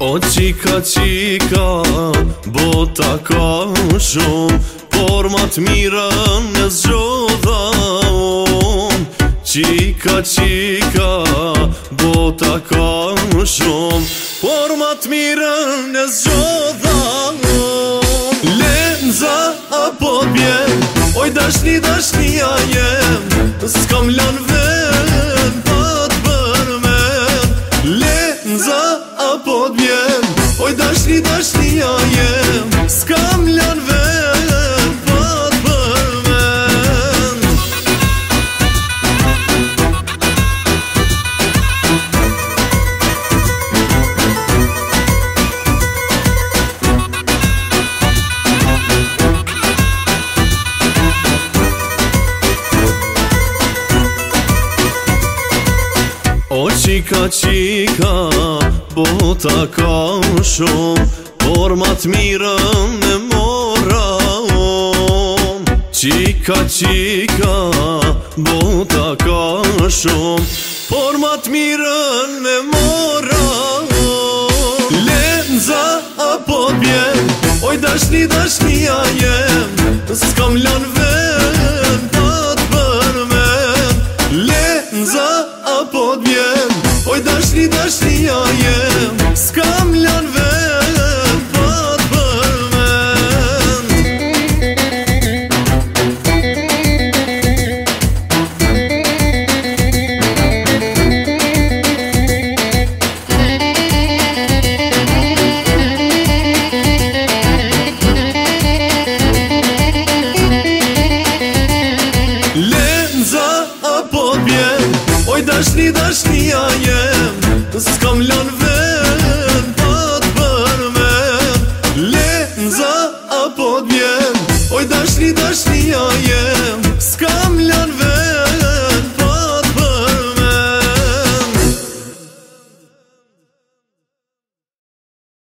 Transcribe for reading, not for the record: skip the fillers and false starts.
O qika qika, bota ka shumë, por ma të mirën e zgjodha unë. Qika qika, bota ka shumë, por ma të mirën e zgjodha unë. Lenza apo bjen, oj dashni dashnia jem, s'kam lan ven pa të përmen. Lenza apo bjen, oj dashni dashnia jem, s'kam lan ven pa të përmen. O qika qika, bota ka shumë, por ma të mirën e mora unë. Qika qika, bota ka shumë, por ma të mirën e mora unë. Lenza apo bjen, oj dashni dashnia jem, s'kam lan ven pa të përmen. Lenza apo bjen, oj dashni dashnia jem, s'kam lan ven pa të përmen. Lenza apo bjen, oj dashni dashnia jem, s'kam lan ven pa të përmen. Lenza apo bjen, oj dashni dashnia jem,